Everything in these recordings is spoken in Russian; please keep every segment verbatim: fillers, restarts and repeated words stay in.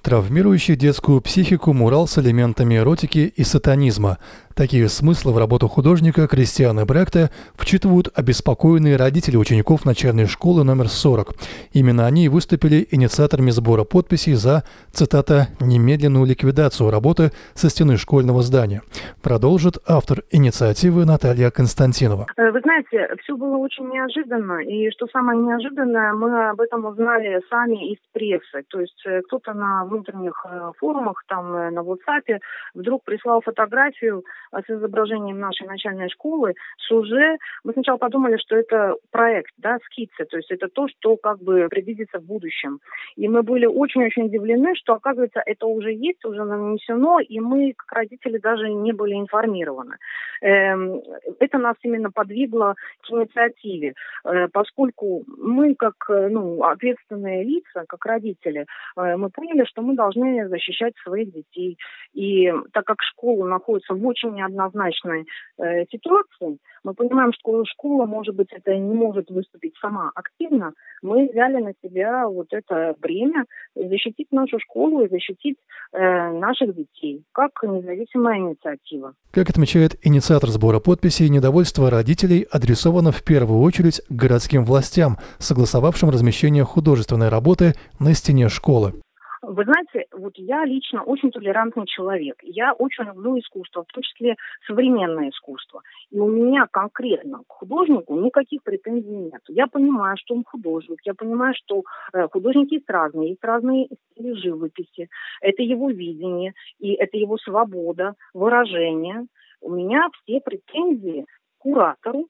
Травмирующий детскую психику мурал с элементами эротики и сатанизма. Такие смыслы в работу художника Кристиана Брехта вчитывают обеспокоенные родители учеников начальной школы номер сорок. Именно они выступили инициаторами сбора подписей за, цитата, «немедленную ликвидацию работы со стены школьного здания». Продолжит автор инициативы Наталья Константинова. Вы знаете, все было очень неожиданно, и что самое неожиданное, мы об этом узнали сами из прессы. То есть кто-то на внутренних форумах, там на WhatsApp, вдруг прислал фотографию с изображением нашей начальной школы, с уже... Мы сначала подумали, что это проект, да, скидцы, то есть это то, что как бы предвидится в будущем. И мы были очень-очень удивлены, что, оказывается, это уже есть, уже нанесено, и мы, как родители, даже не были информированы. Эм, это нас именно подвигло к инициативе, э, поскольку мы, как ну, ответственные лица, как родители, э, мы поняли, что мы должны защищать своих детей. И так как школа находится в очень неоднозначной э, ситуации, мы понимаем, что школа, может быть, это не может выступить сама активно, мы взяли на себя вот это бремя защитить нашу школу и защитить э, наших детей, как независимая инициатива. Как отмечает инициатор сбора подписей, недовольство родителей адресовано в первую очередь к городским властям, согласовавшим размещение художественной работы на стене школы. Вы знаете, вот я лично очень толерантный человек. Я очень люблю искусство, в том числе современное искусство. И у меня конкретно к художнику никаких претензий нет. Я понимаю, что он художник, я понимаю, что э, художники есть разные, есть разные стили живописи. Это его видение, и это его свобода выражения. У меня все претензии к куратору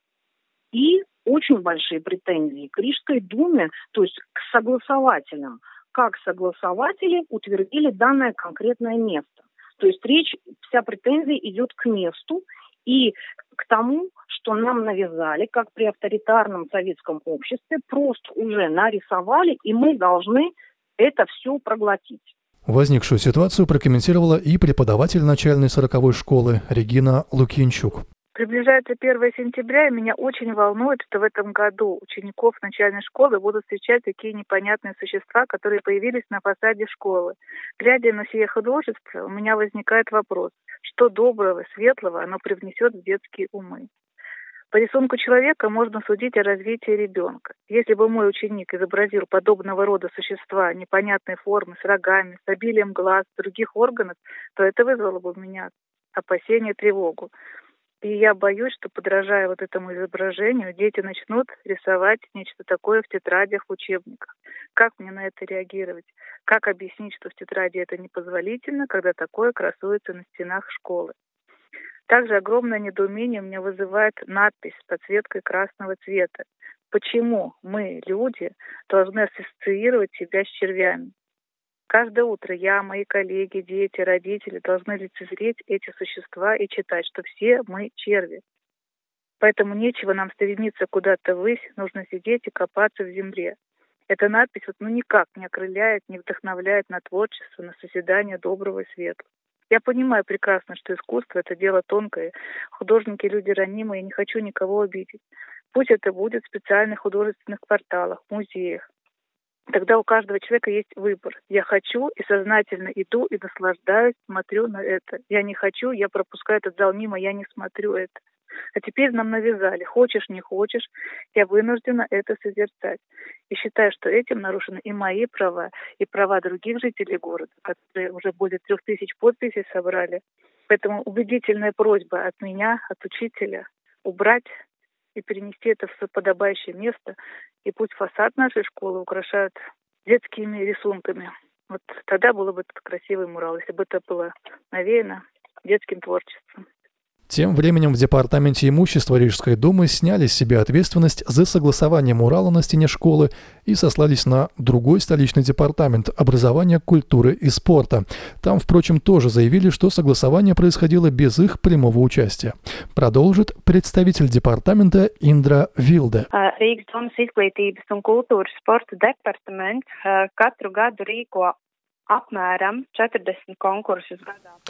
и очень большие претензии к Рижской думе, то есть к согласователям. Как согласователи утвердили данное конкретное место. То есть речь, вся претензия идет к месту и к тому, что нам навязали, как при авторитарном советском обществе, просто уже нарисовали, и мы должны это все проглотить. Возникшую ситуацию прокомментировала и преподаватель начальной сороковой школы Регина Лукинчук. Приближается первое сентября, и меня очень волнует, что в этом году учеников начальной школы будут встречать такие непонятные существа, которые появились на фасаде школы. Глядя на сие художество, у меня возникает вопрос, что доброго, светлого оно привнесет в детские умы. По рисунку человека можно судить о развитии ребенка. Если бы мой ученик изобразил подобного рода существа непонятной формы, с рогами, с обилием глаз, других органов, то это вызвало бы у меня опасение, тревогу. И я боюсь, что, подражая вот этому изображению, дети начнут рисовать нечто такое в тетрадях, в учебниках. Как мне на это реагировать? Как объяснить, что в тетради это непозволительно, когда такое красуется на стенах школы? Также огромное недоумение у меня вызывает надпись с подсветкой красного цвета. Почему мы, люди, должны ассоциировать себя с червями? Каждое утро я, мои коллеги, дети, родители должны лицезреть эти существа и читать, что все мы черви. Поэтому нечего нам стремиться куда-то ввысь, нужно сидеть и копаться в земле. Эта надпись вот, ну, никак не окрыляет, не вдохновляет на творчество, на созидание доброго и светлого. Я понимаю прекрасно, что искусство – это дело тонкое, художники – люди ранимые, я не хочу никого обидеть. Пусть это будет в специальных художественных кварталах, музеях. Тогда у каждого человека есть выбор. Я хочу и сознательно иду и наслаждаюсь, смотрю на это. Я не хочу, я пропускаю этот зал мимо, я не смотрю это. А теперь нам навязали. Хочешь, не хочешь, я вынуждена это созерцать. И считаю, что этим нарушены и мои права, и права других жителей города, которые уже более трех тысяч подписей собрали. Поэтому убедительная просьба от меня, от учителя, убрать и перенести это в подобающее место. И пусть фасад нашей школы украшают детскими рисунками. Вот тогда было бы этот красивый мурал, если бы это было навеяно детским творчеством. Тем временем в Департаменте имущества Рижской думы сняли с себя ответственность за согласование мурала на стене школы и сослались на другой столичный департамент образования, культуры и спорта. Там, впрочем, тоже заявили, что согласование происходило без их прямого участия. Продолжит представитель департамента Индра Вилде. Rīgas domas izglītības un kultūras sporta departaments katru gadu rīko apmēram četrdesmit konkursus gadā.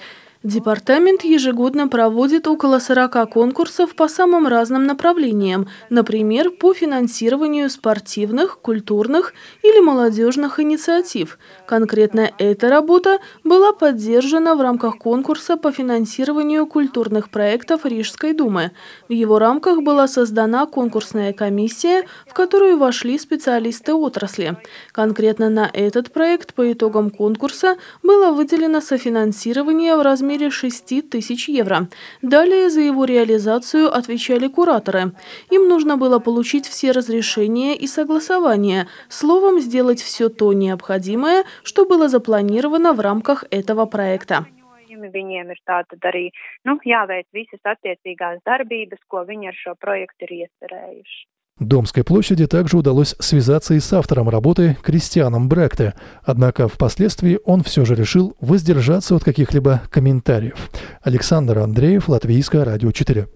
Департамент ежегодно проводит около сорока конкурсов по самым разным направлениям, например, по финансированию спортивных, культурных или молодежных инициатив. Конкретно эта работа была поддержана в рамках конкурса по финансированию культурных проектов Рижской думы. В его рамках была создана конкурсная комиссия, в которую вошли специалисты отрасли. Конкретно на этот проект по итогам конкурса было выделено софинансирование в размере шести тысяч евро. Далее за его реализацию отвечали кураторы. Им нужно было получить все разрешения и согласования, словом, сделать все то необходимое, что было запланировано в рамках этого проекта. Viņiem ir tātad arī, nu, jāveic visas attiecīgās darbības, ko viņi ar šo projektu ir iecerējuši. Домской площади также удалось связаться и с автором работы Кристианом Бректе, однако впоследствии он все же решил воздержаться от каких-либо комментариев. Александр Андреев, Латвийское радио четыре.